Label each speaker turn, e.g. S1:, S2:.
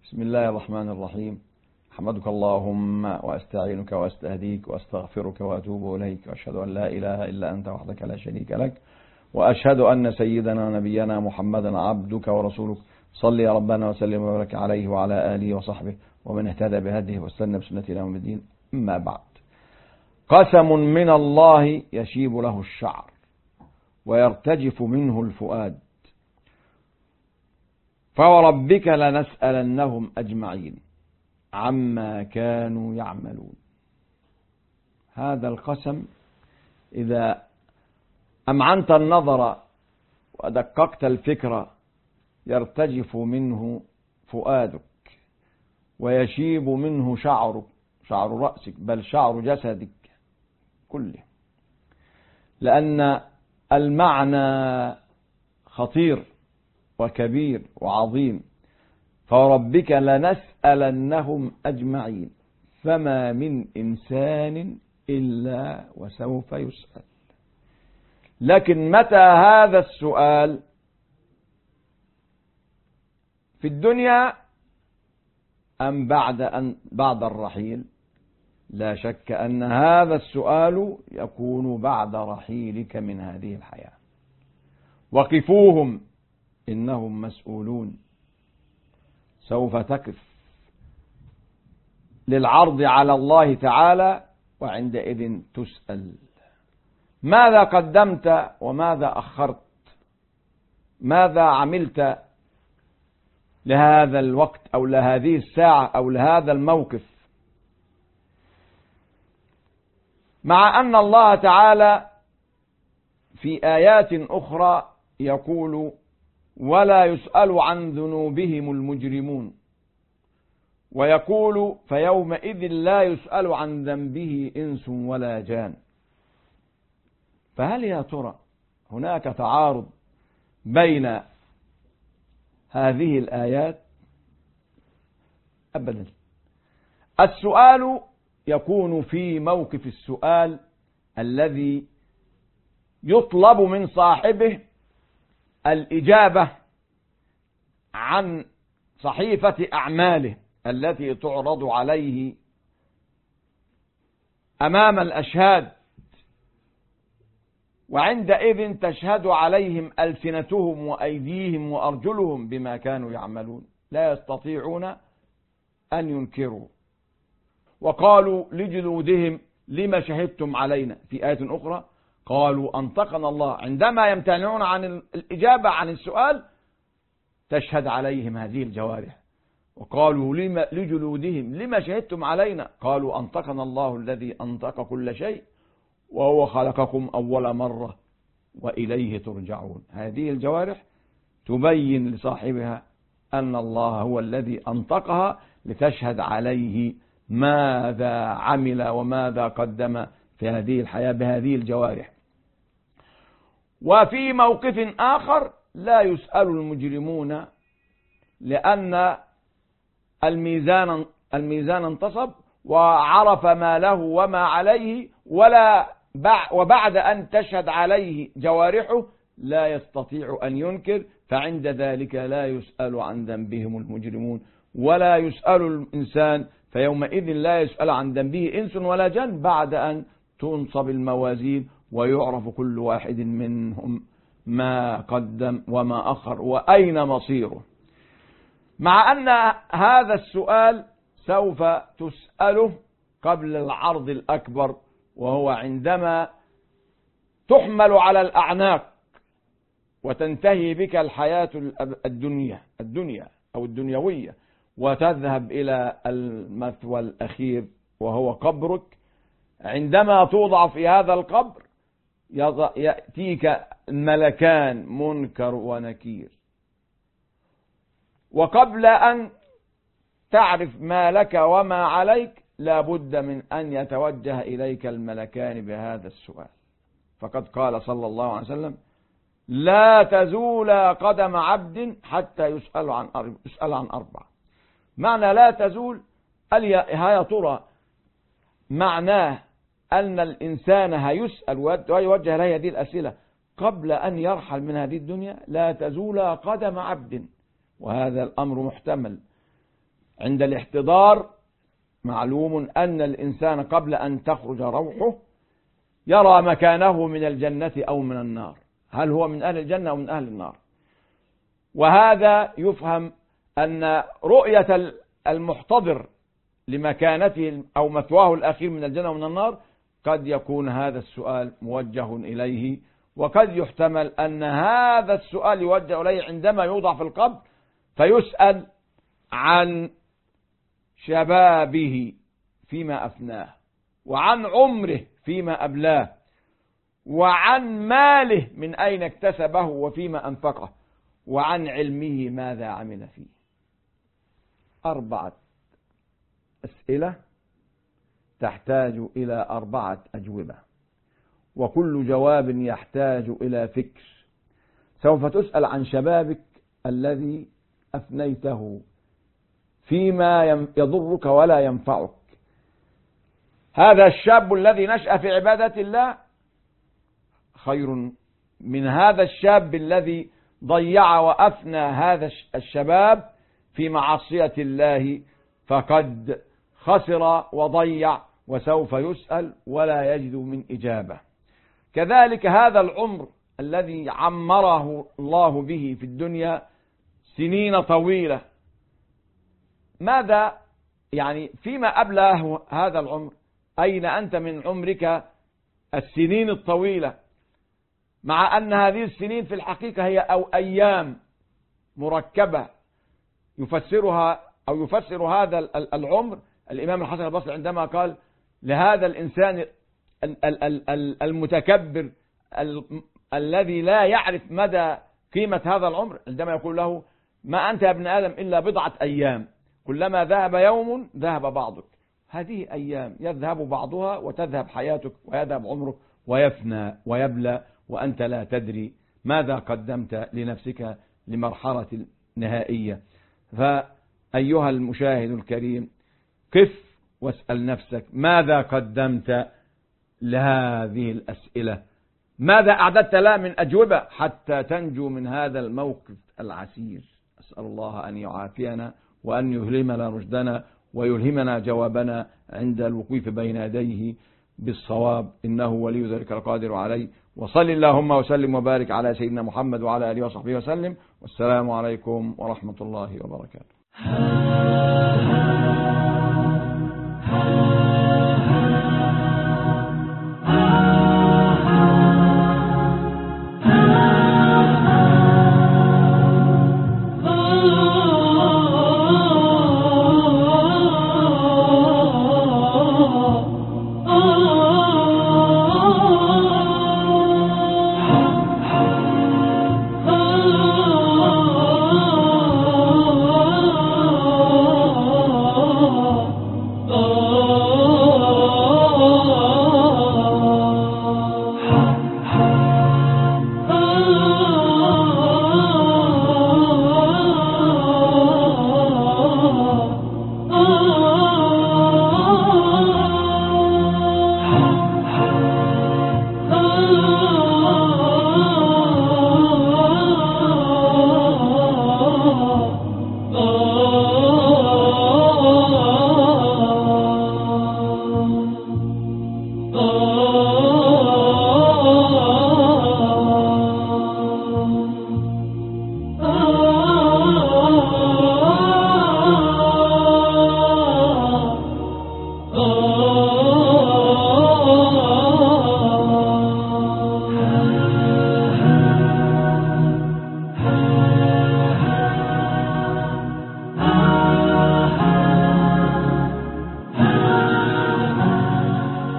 S1: بسم الله الرحمن الرحيم. أحمدك اللهم وأستعينك وأستهديك وأستغفرك وأتوب إليك، وأشهد أن لا إله إلا أنت وحدك لا شريك لك، وأشهد أن سيدنا نبينا محمدا عبدك ورسولك. صل يا ربنا وسلم وبارك عليه وعلى آله وصحبه ومن اهتدى بهديه واستنى بسنته إلى يوم الدين. أما بعد، قسم من الله يشيب له الشعر ويرتجف منه الفؤاد، فوربك لنسألنهم أجمعين عما كانوا يعملون. هذا القسم إذا أمعنت النظر ودققت الفكرة يرتجف منه فؤادك ويشيب منه شعرك، شعر رأسك، بل شعر جسدك كله، لأن المعنى خطير وكبير وعظيم. فوربك لنسألنهم أجمعين، فما من إنسان إلا وسوف يسأل. لكن متى هذا السؤال؟ في الدنيا أم بعد الرحيل؟ لا شك أن هذا السؤال يكون بعد رحيلك من هذه الحياة. وقفوهم إنهم مسؤولون. سوف تقف للعرض على الله تعالى، وعندئذ تسأل ماذا قدمت وماذا أخرت، ماذا عملت لهذا الوقت أو لهذه الساعة أو لهذا الموقف. مع أن الله تعالى في آيات أخرى يقول: ولا يسأل عن ذنوبهم المجرمون، ويقول: فيومئذ لا يسأل عن ذنبه إنس ولا جان. فهل يا ترى هناك تعارض بين هذه الآيات؟ أبدا. السؤال يكون في موقف السؤال الذي يطلب من صاحبه الإجابة عن صحيفة أعماله التي تعرض عليه أمام الأشهاد، وعندئذ تشهد عليهم ألسنتهم وأيديهم وأرجلهم بما كانوا يعملون، لا يستطيعون أن ينكروا. وقالوا لجلودهم: لما شهدتم علينا؟ في آية أخرى قالوا أنطقنا الله. عندما يمتنعون عن الإجابة عن السؤال تشهد عليهم هذه الجوارح. وقالوا لجلودهم: لما شهدتم علينا؟ قالوا أنطقنا الله الذي أنطق كل شيء وهو خلقكم أول مرة وإليه ترجعون. هذه الجوارح تبين لصاحبها أن الله هو الذي أنطقها، لتشهد عليه ماذا عمل وماذا قدم في هذه الحياة بهذه الجوارح. وفي موقف آخر لا يسأل المجرمون، لأن الميزان انتصب وعرف ما له وما عليه، وبعد أن تشهد عليه جوارحه لا يستطيع أن ينكر، فعند ذلك لا يسأل عن ذنبهم المجرمون، ولا يسأل الإنسان فيومئذ لا يسأل عن ذنبه إنس ولا جن، بعد أن تنصب الموازين ويعرف كل واحد منهم ما قدم وما أخر وأين مصيره. مع أن هذا السؤال سوف تسأله قبل العرض الأكبر، وهو عندما تحمل على الأعناق وتنتهي بك الحياة الدنيا أو الدنيوية، وتذهب إلى المثوى الأخير وهو قبرك. عندما توضع في هذا القبر يأتيك الملكان منكر ونكير، وقبل أن تعرف ما لك وما عليك لابد من أن يتوجه إليك الملكان بهذا السؤال. فقد قال صلى الله عليه وسلم: لا تزول قدم عبد حتى يسأل عن أربع. معنى لا تزول، يا ترى معناه أن الإنسان هيسأل ويوجه إليه هذه الأسئلة قبل أن يرحل من هذه الدنيا؟ لا تزول قدم عبد، وهذا الأمر محتمل. عند الاحتضار معلوم أن الإنسان قبل أن تخرج روحه يرى مكانه من الجنة أو من النار، هل هو من أهل الجنة أو من أهل النار. وهذا يفهم أن رؤية المحتضر لمكانته أو مثواه الأخير من الجنة ومن النار قد يكون هذا السؤال موجه إليه، وقد يحتمل أن هذا السؤال يوجه إليه عندما يوضع في القبر فيسأل عن شبابه فيما أفناه، وعن عمره فيما أبلاه، وعن ماله من أين اكتسبه وفيما أنفقه، وعن علمه ماذا عمل فيه. 4 أسئلة تحتاج إلى 4 أجوبة، وكل جواب يحتاج إلى فكر. سوف تسأل عن شبابك الذي أفنيته فيما يضرك ولا ينفعك. هذا الشاب الذي نشأ في عبادة الله خير من هذا الشاب الذي ضيع وأفنى هذا الشباب في معصية الله، فقد خسر وضيع وسوف يسأل ولا يجد من إجابة. كذلك هذا العمر الذي عمره الله به في الدنيا سنين طويلة، ماذا يعني فيما أبلاه هذا العمر؟ أين أنت من عمرك السنين الطويلة؟ مع أن هذه السنين في الحقيقة هي أو أيام مركبة يفسرها أو يفسر هذا العمر الإمام الحسن البصري عندما قال لهذا الإنسان المتكبر الذي لا يعرف مدى قيمة هذا العمر، عندما يقول له ما أنت يا ابن آدم إلا بضعة أيام، كلما ذهب يوم ذهب بعضك. هذه أيام يذهب بعضها وتذهب حياتك ويذهب عمرك ويفنى ويبلى، وأنت لا تدري ماذا قدمت لنفسك لمرحلة نهائية. فأيها المشاهد الكريم، قف واسأل نفسك ماذا قدمت لهذه الأسئلة، ماذا أعددت لها من أجوبة حتى تنجو من هذا الموقف العسير. أسأل الله أن يعافينا وأن يلهمنا رشدنا ويلهمنا جوابنا عند الوقوف بين يديه بالصواب، إنه ولي ذلك القادر عليه. وصل اللهم وسلم وبارك على سيدنا محمد وعلى آله وصحبه وسلم، والسلام عليكم ورحمة الله وبركاته.